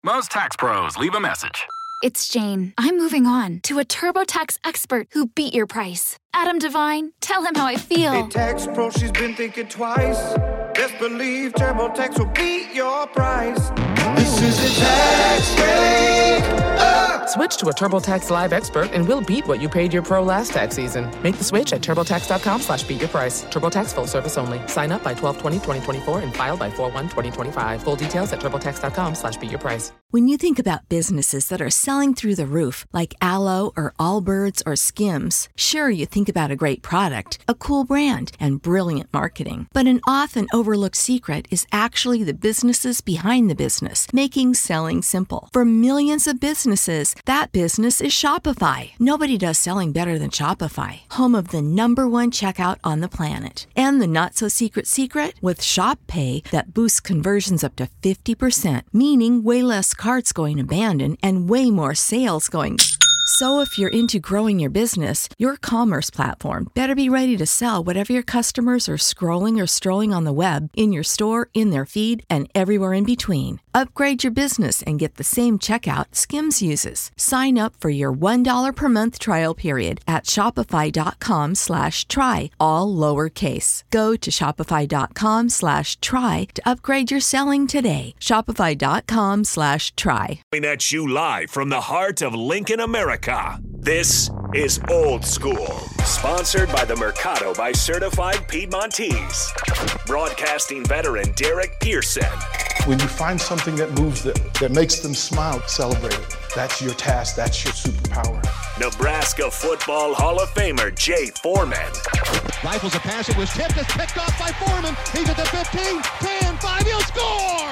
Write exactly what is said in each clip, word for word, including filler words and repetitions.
Most tax pros leave a message. It's Jane. I'm moving on to a TurboTax expert who beat your price. Adam Devine, tell him how I feel. Hey, tax pro, she's been thinking twice. Best believe TurboTax will beat your price. This is a tax break. Uh. Switch to a TurboTax Live expert and we'll beat what you paid your pro last tax season. Make the switch at TurboTax.com slash beat your price. TurboTax full service only. Sign up by twelve twenty twenty twenty-four and file by four one twenty twenty-five. Full details at TurboTax.com slash beat your price. When you think about businesses that are selling through the roof, like Aloe or Allbirds or Skims, sure, you think about a great product, a cool brand, and brilliant marketing. But an often overlooked secret is actually the businesses behind the business, making selling simple. For millions of businesses, that business is Shopify. Nobody does selling better than Shopify, home of the number one checkout on the planet. And the not-so-secret secret? With Shop Pay that boosts conversions up to fifty percent, meaning way less carts going abandoned and way more sales going. So if you're into growing your business, your commerce platform better be ready to sell whatever your customers are scrolling or strolling on the web, in your store, in their feed, and everywhere in between. Upgrade your business and get the same checkout Skims uses. Sign up for your one dollar per month trial period at shopify.com slash try, all lowercase. Go to shopify.com slash try to upgrade your selling today. Shopify.com slash try. Coming at you live from the heart of Lincoln, America. This is Old School, sponsored by the Mercado by Certified Piedmontese. Broadcasting veteran Derek Pearson. When you find something that moves them, that makes them smile, celebrate it. That's your task. That's your superpower. Nebraska Football Hall of Famer Jay Foreman. Rifles a pass. It was tipped. It's picked off by Foreman. He's at the fifteen, ten, five. He'll score!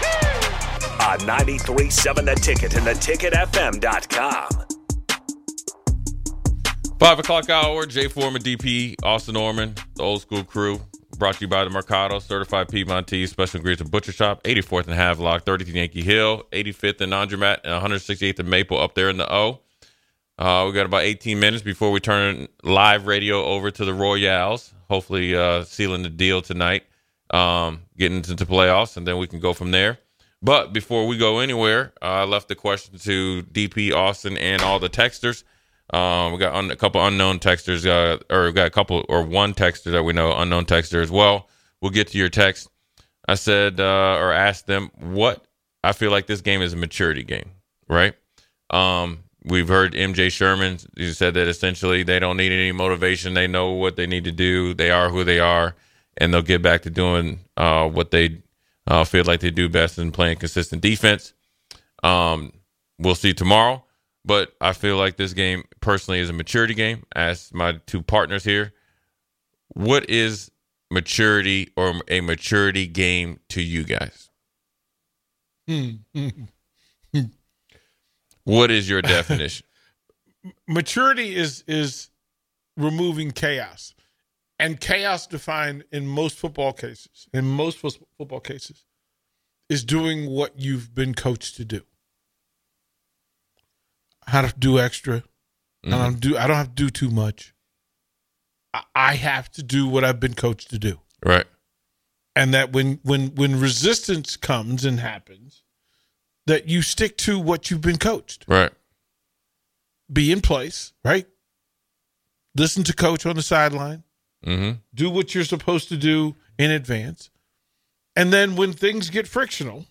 On ninety-three point seven The Ticket and the ticket f m dot com. Five o'clock hour, Jay Foreman, D P, Austin Norman, the Old School crew. Brought to you by the Mercado, Certified Piedmontese, Special Ingredients Butcher Shop, eighty-fourth and Havelock, thirtieth Yankee Hill, eighty-fifth and Laundromat, and one hundred sixty-eighth and Maple up there in the O. Uh, we got about eighteen minutes before we turn live radio over to the Royals. Hopefully uh, sealing the deal tonight, um, getting into the playoffs, and then we can go from there. But before we go anywhere, uh, I left the question to D P, Austin, and all the texters. Um, we got un- a couple unknown texters, uh, or we got a couple, or one texter that we know, unknown texter as well. We'll get to your text. I said, uh, or asked them what I feel like this game is a maturity game, right? Um, we've heard M J Sherman. He said that essentially they don't need any motivation. They know what they need to do. They are who they are, and they'll get back to doing uh, what they uh, feel like they do best in playing consistent defense. Um, we'll see tomorrow. But I feel like this game personally is a maturity game. As my two partners here, what is maturity or a maturity game to you guys? What is your definition? Maturity is is removing chaos, and chaos defined in most football cases, in most football cases, is doing what you've been coached to do. How to do extra. Mm-hmm. I don't do. I don't have to do too much. I, I have to do what I've been coached to do. Right. And that when when when resistance comes and happens, that you stick to what you've been coached. Right. Be in place. Right. Listen to coach on the sideline. Mm-hmm. Do what you're supposed to do in advance, and then when things get frictional.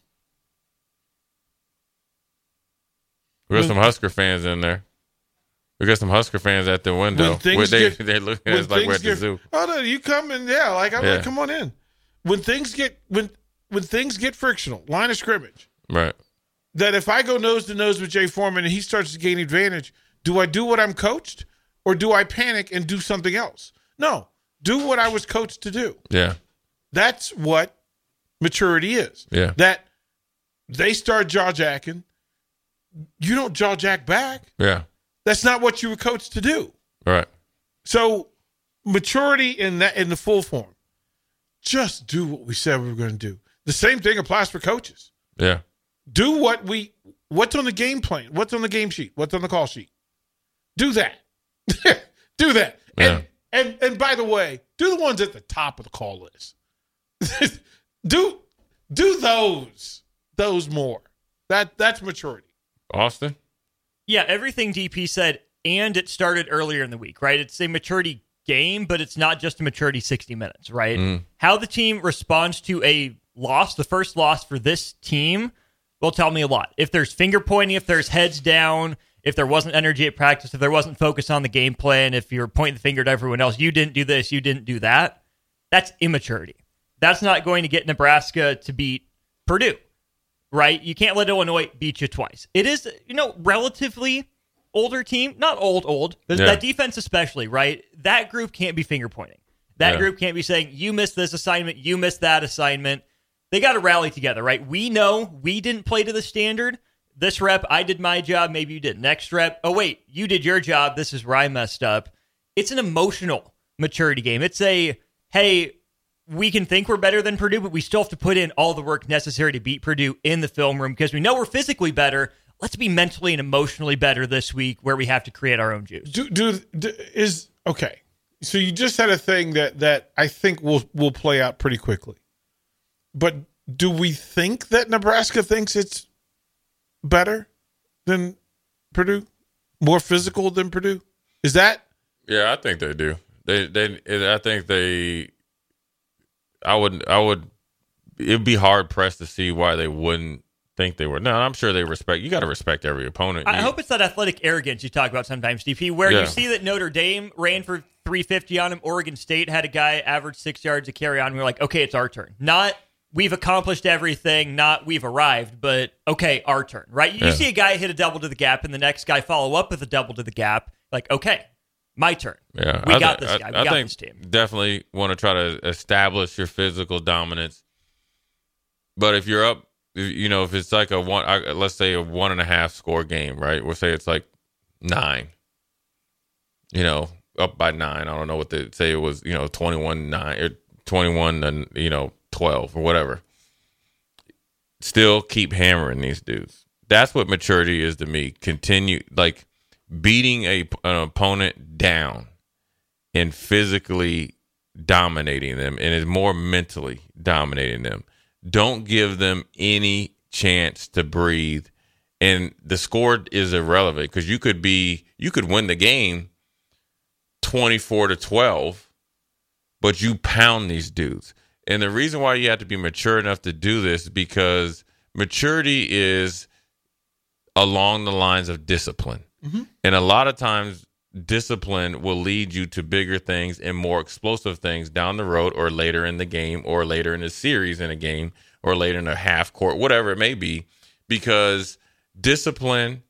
We got some Husker fans in there. We got some Husker fans at the window. When they, get, they're looking at us like we're at the get, zoo. Oh no, you come in, yeah, like I'm yeah. like, come on in. When things get when when things get frictional, line of scrimmage. Right. That if I go nose to nose with Jay Foreman and he starts to gain advantage, do I do what I'm coached or do I panic and do something else? No. Do what I was coached to do. Yeah. That's what maturity is. Yeah. That they start jaw-jacking. You don't jaw-jack back. Yeah. That's not what you were coached to do. Right. So maturity in that in the full form. Just do what we said we were going to do. The same thing applies for coaches. Yeah. Do what we what's on the game plan? What's on the game sheet? What's on the call sheet? Do that. Do that. Yeah. And, and and by the way, do the ones at the top of the call list. do do those. Those more. That That's maturity. Austin? Yeah, everything D P said, and it started earlier in the week, right? It's a maturity game, but it's not just a maturity sixty minutes, right? Mm. How the team responds to a loss, the first loss for this team, will tell me a lot. If there's finger pointing, if there's heads down, if there wasn't energy at practice, if there wasn't focus on the game plan, if you're pointing the finger at everyone else, you didn't do this, you didn't do that, that's immaturity. That's not going to get Nebraska to beat Purdue, right? You can't let Illinois beat you twice. It is, you know, relatively older team, not old, old, but yeah. that defense especially, right? That group can't be finger pointing. That yeah. group can't be saying, you missed this assignment, you missed that assignment. They got to rally together, right? We know we didn't play to the standard. This rep, I did my job, maybe you did. Next rep, oh wait, you did your job, this is where I messed up. It's an emotional maturity game. It's a, hey, we can think we're better than Purdue, but we still have to put in all the work necessary to beat Purdue in the film room because we know we're physically better. Let's be mentally and emotionally better this week where we have to create our own juice. Do, do, do is okay. So you just had a thing that, that I think will will play out pretty quickly. But do we think that Nebraska thinks it's better than Purdue? More physical than Purdue? Is that? Yeah, I think they do. They they I think they I would I would it'd be hard pressed to see why they wouldn't think they were. No, I'm sure they respect. You got to respect every opponent. I you, hope it's that athletic arrogance you talk about sometimes, D P, where yeah. you see that Notre Dame ran for three fifty on him. Oregon State had a guy average six yards a carry on. And we're like, okay, it's our turn. Not we've accomplished everything. Not we've arrived, but okay, our turn. Right? You yeah. see a guy hit a double to the gap, and the next guy follow up with a double to the gap. Like, okay, my turn. Yeah, we I got th- this guy. We I, I got think this team. Definitely want to try to establish your physical dominance. But if you're up, you know, if it's like a one, let's say a one and a half score game, right? We'll say it's like nine, you know, up by nine. I don't know what they say it was, you know, twenty-one nine or twenty-one and, you know, twelve or whatever. Still keep hammering these dudes. That's what maturity is to me. Continue, like, beating a, an opponent down and physically dominating them, and is more mentally dominating them. Don't give them any chance to breathe. And the score is irrelevant because you could be, you could win the game twenty-four to twelve, but you pound these dudes. And the reason why you have to be mature enough to do this is because maturity is along the lines of discipline. Mm-hmm. And a lot of times discipline will lead you to bigger things and more explosive things down the road or later in the game or later in a series in a game or later in a half court, whatever it may be, because discipline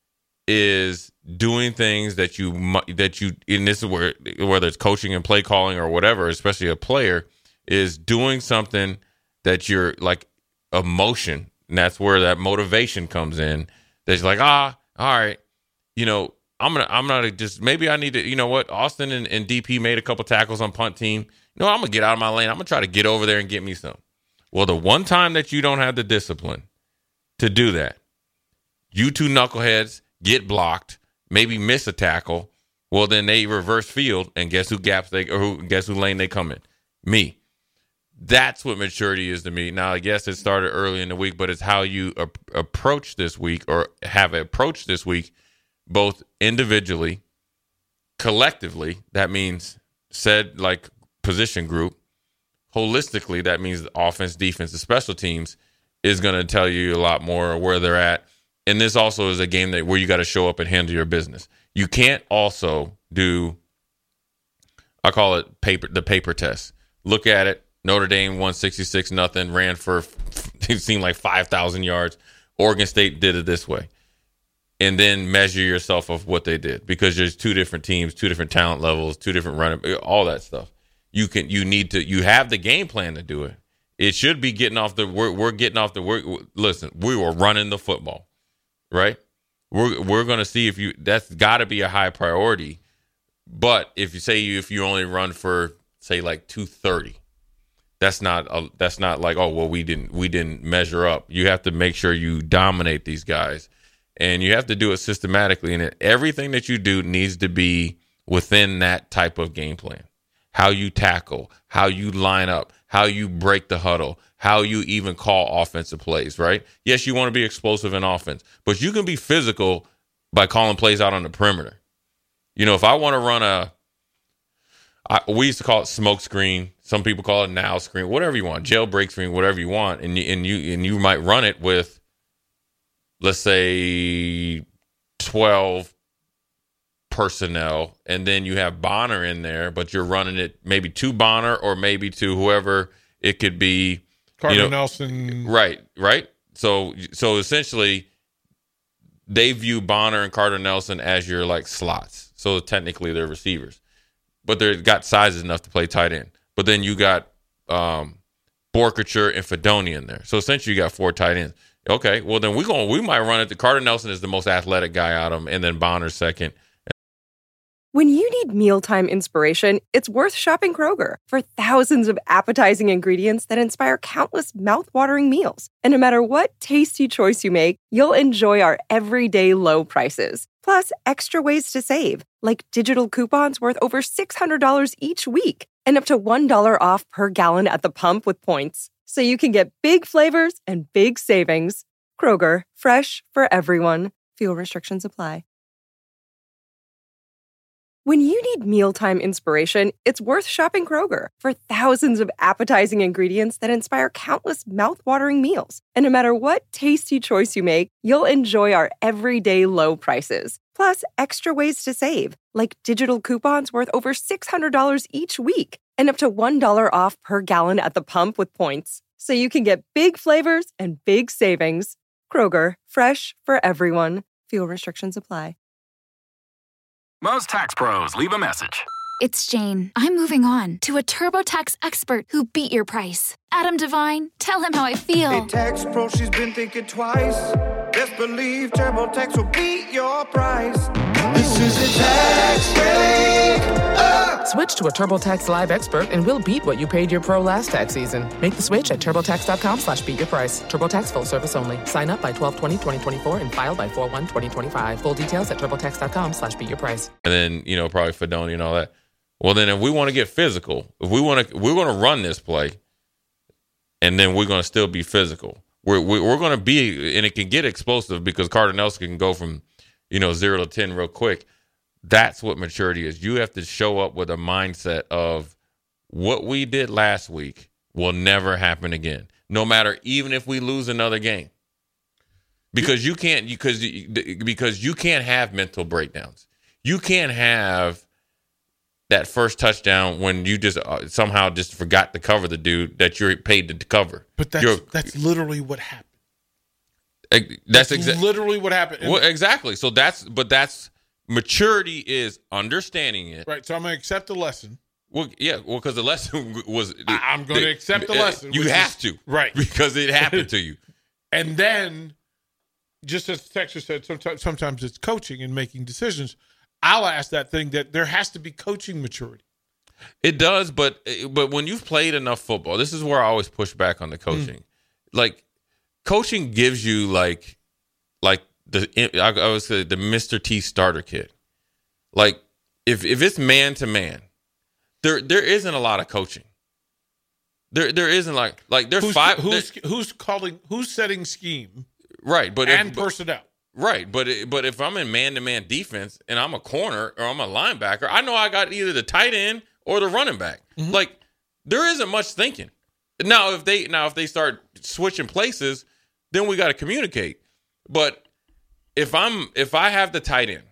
is doing things that you, that you, and this is where, whether it's coaching and play calling or whatever, especially a player, is doing something that you're like emotion. And that's where that motivation comes in. That's like, ah, all right, you know, I'm gonna, I'm gonna just maybe I need to, you know what? Austin and, and D P made a couple tackles on punt team. You know, I'm gonna get out of my lane. I'm gonna try to get over there and get me some. Well, the one time that you don't have the discipline to do that, you two knuckleheads get blocked, maybe miss a tackle. Well, then they reverse field, and guess who gaps they or who guess who lane they come in? Me. That's what maturity is to me. Now, I guess it started early in the week, but it's how you a- approach this week or have approached this week. Both individually, collectively, that means said like position group. Holistically, that means the offense, defense, the special teams is going to tell you a lot more where they're at. And this also is a game that where you got to show up and handle your business. You can't also do, I call it paper, the paper test. Look at it. Notre Dame won sixty-six nothing, ran for, it seemed like five thousand yards. Oregon State did it this way. And then measure yourself of what they did, because there's two different teams, two different talent levels, two different running, all that stuff. You can, you need to, you have the game plan to do it. It should be getting off the, we're, we're getting off the, we're, listen, we were running the football, right? We're, we're going to see if you, that's got to be a high priority. But if you say you, if you only run for, say, like two thirty, that's not, a, that's not like, oh, well, we didn't, we didn't measure up. You have to make sure you dominate these guys. And you have to do it systematically, and everything that you do needs to be within that type of game plan. How you tackle, how you line up, how how you break the huddle, how you even call offensive plays, right? Yes, you want to be explosive in offense, but you can be physical by calling plays out on the perimeter. You know, if I want to run a, I, we used to call it smoke screen. Some people call it now screen, whatever you want, jailbreak screen, whatever you want, and you, and you and you might run it with, let's say, twelve personnel, and then you have Bonner in there, but you're running it maybe to Bonner or maybe to whoever it could be. Carter you know, Nelson. Right, right. So, so essentially, they view Bonner and Carter Nelson as your like slots. So technically, they're receivers, but they've got sizes enough to play tight end. But then you got um, Borkature and Fedoni in there. So essentially, you got four tight ends. Okay, well then we going we might run it. To Carter Nelson is the most athletic guy out of them, and then Bonner second. When you need mealtime inspiration, it's worth shopping Kroger for thousands of appetizing ingredients that inspire countless mouthwatering meals. And no matter what tasty choice you make, you'll enjoy our everyday low prices. Plus, extra ways to save, like digital coupons worth over six hundred dollars each week and up to one dollar off per gallon at the pump with points. So you can get big flavors and big savings. Kroger, fresh for everyone. Fuel restrictions apply. When you need mealtime inspiration, it's worth shopping Kroger for thousands of appetizing ingredients that inspire countless mouthwatering meals. And no matter what tasty choice you make, you'll enjoy our everyday low prices. Plus, extra ways to save, like digital coupons worth over six hundred dollars each week and up to one dollar off per gallon at the pump with points. So you can get big flavors and big savings. Kroger, fresh for everyone. Fuel restrictions apply. Most tax pros leave a message. It's Jane. I'm moving on to a TurboTax expert who beat your price. Adam Devine, tell him how I feel. Hey, tax pro, she's been thinking twice. Best believe TurboTax will beat your price. This is a tax break. Uh! Switch to a TurboTax Live expert and we'll beat what you paid your pro last tax season. Make the switch at TurboTax.com slash beat your price. TurboTax full service only. Sign up by twelve twenty twenty twenty-four and file by four one twenty twenty-five. Full details at TurboTax.com slash beat your price. And then, you know, probably Fedoni and all that. Well, then if we want to get physical, if we want to, we're going to run this play, and then we're going to still be physical. We're we're going to be, and it can get explosive because Carter Nelson can go from, you know, zero to ten real quick. That's what maturity is. You have to show up with a mindset of what we did last week will never happen again, no matter, even if we lose another game, because you can't because because you can't have mental breakdowns. You can't have that first touchdown when you just uh, somehow just forgot to cover the dude that you're paid to cover. But that's you're, that's literally what happened. That's, that's exa- literally what happened. Well, exactly. So that's but that's maturity is understanding it. Right. So I'm going to accept the lesson. Well, yeah. Well, because the lesson was. I, I'm going to accept the lesson. You have is, to, right? Because it happened to you. And then, just as Texas said, sometimes sometimes it's coaching and making decisions. I'll ask that thing that there has to be coaching maturity. It does, but but when you've played enough football, this is where I always push back on the coaching. Mm. Like, coaching gives you like, like the I, I would say the Mister T starter kit. Like, if if it's man to man, there there isn't a lot of coaching. There there isn't like like there's who's, five. Who's who's calling? Who's setting scheme? Right, but and if, personnel. Right, but it, but if I'm in man-to-man defense and I'm a corner or I'm a linebacker, I know I got either the tight end or the running back. Mm-hmm. Like, there isn't much thinking. Now if they now if they start switching places, then we got to communicate. But if I'm if I have the tight end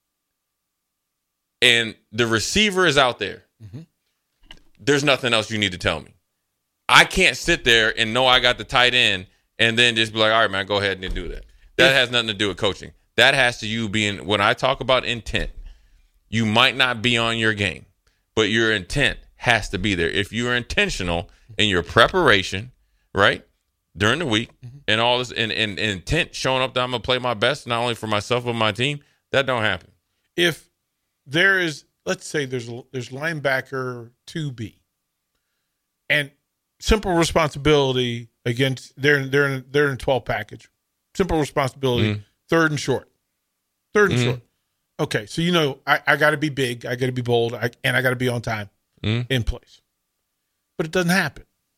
and the receiver is out there, mm-hmm. there's nothing else you need to tell me. I can't sit there and know I got the tight end and then just be like, all right, man, go ahead and do that. That has nothing to do with coaching. That has to you being, when I talk about intent, you might not be on your game, but your intent has to be there. If you're intentional in your preparation, right, during the week, mm-hmm. and all this, and, and, and intent showing up that I'm going to play my best, not only for myself but my team, that don't happen. If there is, let's say there's there's linebacker two B, and simple responsibility against, they're, they're, in, they're in twelve package. Simple responsibility, mm-hmm. third and short. Third and mm-hmm. short. Okay, so you know I, I got to be big, I got to be bold, I, and I got to be on time mm-hmm. in place. But it doesn't happen.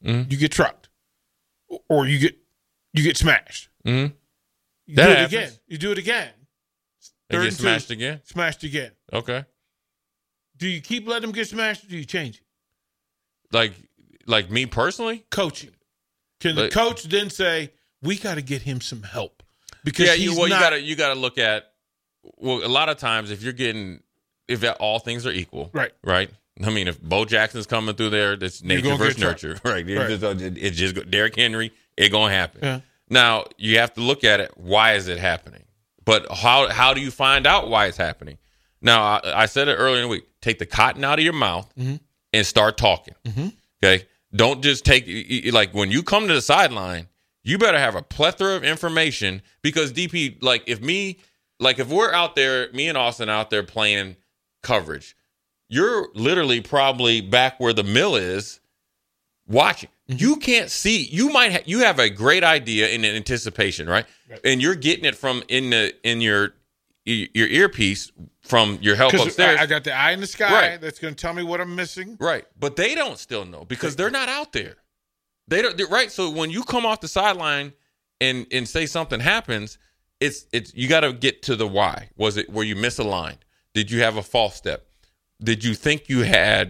mm-hmm. you get trucked, or you get you get smashed. Mm-hmm. You that do it happens. again. You do it again. They Third get and smashed two, again? Smashed again. Okay. Do you keep letting them get smashed, or do you change it? Like, like me personally? Coaching. Can But- the coach then say, we got to get him some help? Because yeah, he's you, well, not, you gotta you gotta look at. Well, a lot of times, if you're getting, if that, all things are equal, Right. right. I mean, if Bo Jackson's coming through there, that's You're nature gonna versus get trucked. nurture, right? It's Right. just, it- it's just Derrick Henry. It gonna happen. Yeah. Now you have to look at it. Why is it happening? But how how do you find out why it's happening? Now I, I said it earlier in the week. Take the cotton out of your mouth Mhm. and start talking. Mhm. Okay. Don't just take y- y- like when you come to the sideline. You better have a plethora of information because D P, like if me, like if we're out there, me and Austin out there playing coverage, you're literally probably back where the mill is watching. Mm-hmm. You can't see. You might have, you have a great idea in anticipation, right? right? And you're getting it from in the in your your earpiece from your help upstairs. I, I got the eye in the sky right. that's going to tell me what I'm missing. Right, but they don't still know because they're not out there. They don't right. So when you come off the sideline and and say something happens, it's it's you got to get to the why. Was it were you misaligned? Did you have a false step? Did you think you had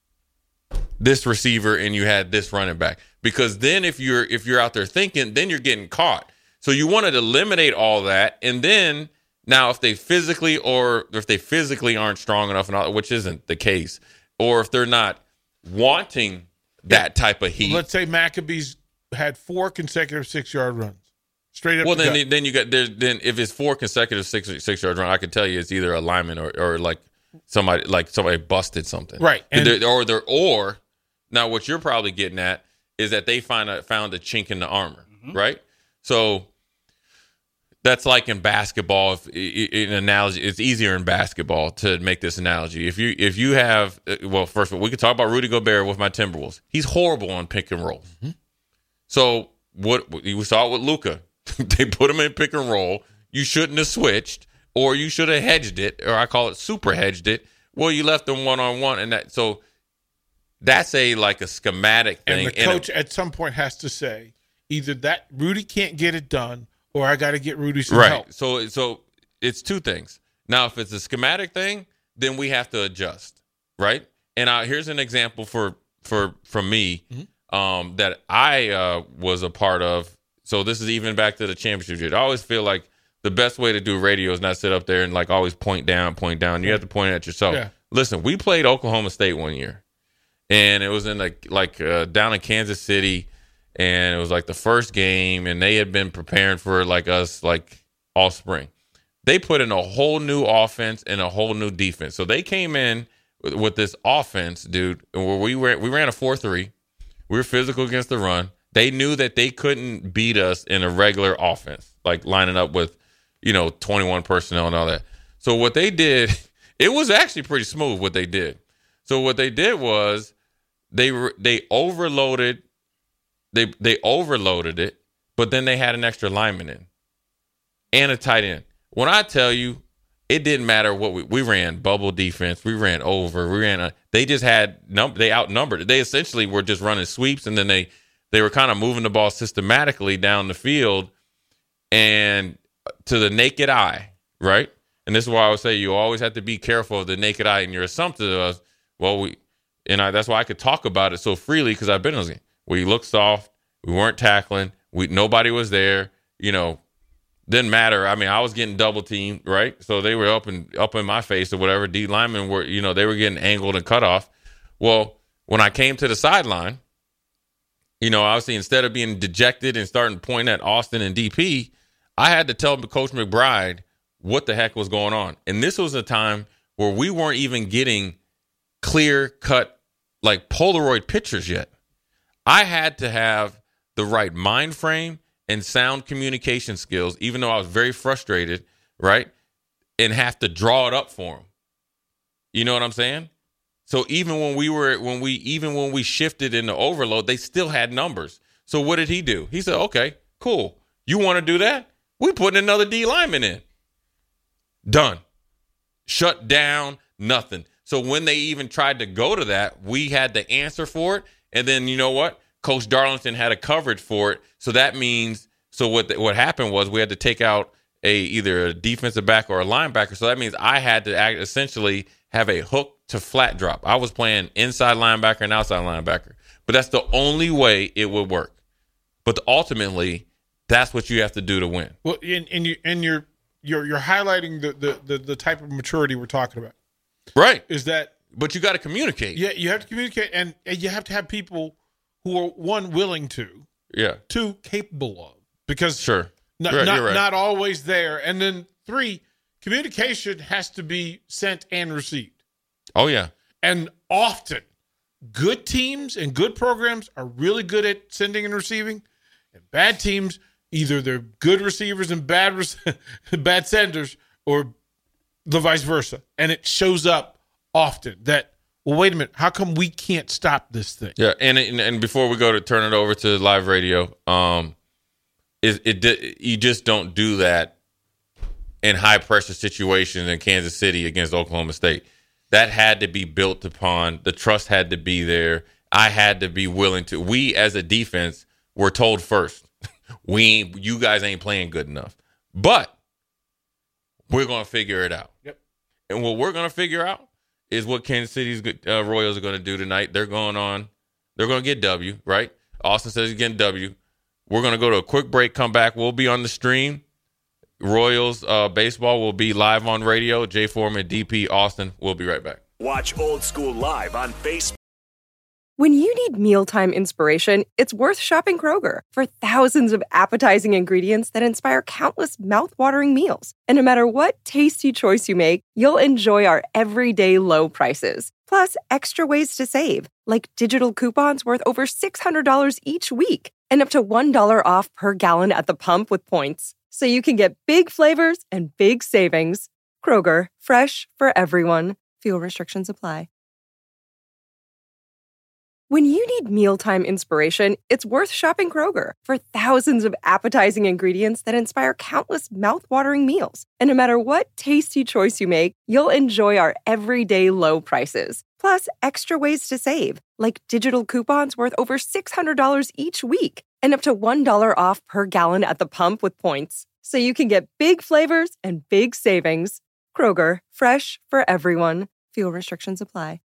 this receiver and you had this running back? Because then if you're if you're out there thinking, then you're getting caught. So you want to eliminate all that, and then now if they physically or if they physically aren't strong enough, and all, which isn't the case, or if they're not wanting that type of heat. Let's say Maccabees had four consecutive six-yard runs, straight up. Well, the then gut. then you got there. Then if it's four consecutive six six yard run, I can tell you it's either a lineman or, or like somebody like somebody busted something, right? And they're, or they're or now what you're probably getting at is that they find a, found a chink in the armor, mm-hmm. right? So that's like in basketball. If in analogy, it's easier in basketball to make this analogy. If you if you have well, first of all, we could talk about Rudy Gobert with my Timberwolves. He's horrible on pick and roll. Mm-hmm. So what we saw it with Luka, they put him in pick and roll. You shouldn't have switched, or you should have hedged it, or I call it super hedged it. Well, you left them one on one, and that so that's a like a schematic thing. And the coach and a, at some point has to say either that Rudy can't get it done, or I got to get Rudy some right. help. So so it's two things. Now, if it's a schematic thing, then we have to adjust, right? And I, here's an example for for from me. Mm-hmm. Um, that I uh, was a part of. So this is even back to the championship year. I always feel like the best way to do radio is not sit up there and like always point down, point down. You have to point it at yourself. Yeah. Listen, we played Oklahoma State one year, and it was in like like uh, down in Kansas City, and it was like the first game, and they had been preparing for like us like all spring. They put in a whole new offense and a whole new defense. So they came in with, with this offense, dude. Where we ran, we ran a four three. We were physical against the run. They knew that they couldn't beat us in a regular offense, like lining up with, you know, twenty-one personnel and all that. So what they did, it was actually pretty smooth what they did. So what they did was they they overloaded, they they overloaded it, but then they had an extra lineman in and a tight end. When I tell you, it didn't matter what we we ran bubble defense, we ran over, we ran. A, they just had num they outnumbered it. They essentially were just running sweeps, and then they they were kind of moving the ball systematically down the field and to the naked eye, right? And this is why I would say you always have to be careful of the naked eye and your assumption of well, we and I, that's why I could talk about it so freely because I've been in those games. We looked soft, we weren't tackling, we nobody was there, you know. Didn't matter. I mean, I was getting double teamed, right? So they were up and up in my face or whatever. D linemen were, you know, they were getting angled and cut off. Well, when I came to the sideline, you know, obviously instead of being dejected and starting to point at Austin and D P, I had to tell Coach McBride what the heck was going on. And this was a time where we weren't even getting clear cut, like Polaroid pictures yet. I had to have the right mind frame and sound communication skills, even though I was very frustrated, right? And have to draw it up for him. You know what I'm saying? So even when we were, when we, even when we shifted into overload, they still had numbers. So what did he do? He said, okay, cool. You want to do that? We putting another D lineman in. Done. Shut down, nothing. So when they even tried to go to that, we had the answer for it. And then you know what? Coach Darlington had a coverage for it. So that means, so what the, what happened was we had to take out a either a defensive back or a linebacker. So that means I had to act, essentially have a hook to flat drop. I was playing inside linebacker and outside linebacker. But that's the only way it would work. But ultimately, that's what you have to do to win. Well, and, and, you, and you're, you're, you're highlighting the, the, the, the type of maturity we're talking about. Right. Is that... But you got to communicate. Yeah, you have to communicate, and, and you have to have people who are, one, willing to. Yeah. Two, capable of. Because sure. not, right, not, right. not always there. And then three, communication has to be sent and received. Oh, yeah. And often, good teams and good programs are really good at sending and receiving, and bad teams, either they're good receivers and bad re- bad senders, or the vice versa. And it shows up often that, well, wait a minute, how come we can't stop this thing? Yeah, and and, and before we go to turn it over to live radio, um, it, it you just don't do that in high pressure situations in Kansas City against Oklahoma State. That had to be built upon. The trust had to be there. I had to be willing to. We as a defense were told first, we you guys ain't playing good enough, but we're gonna figure it out. Yep. And what we're gonna figure out is what Kansas City's uh, Royals are going to do tonight. They're going on. They're going to get W, right? Austin says he's getting W. We're going to go to a quick break, come back. We'll be on the stream. Royals uh, baseball will be live on radio. Jay Foreman, D P, Austin. We'll be right back. Watch Old School live on Facebook. When you need mealtime inspiration, it's worth shopping Kroger. For thousands of appetizing ingredients that inspire countless mouthwatering meals. And no matter what tasty choice you make, you'll enjoy our everyday low prices. Plus, extra ways to save, like digital coupons worth over six hundred dollars each week. And up to one dollar off per gallon at the pump with points. So you can get big flavors and big savings. Kroger, fresh for everyone. Fuel restrictions apply. When you need mealtime inspiration, it's worth shopping Kroger. For thousands of appetizing ingredients that inspire countless mouthwatering meals. And no matter what tasty choice you make, you'll enjoy our everyday low prices. Plus, extra ways to save, like digital coupons worth over six hundred dollars each week. And up to one dollar off per gallon at the pump with points. So you can get big flavors and big savings. Kroger, fresh for everyone. Fuel restrictions apply.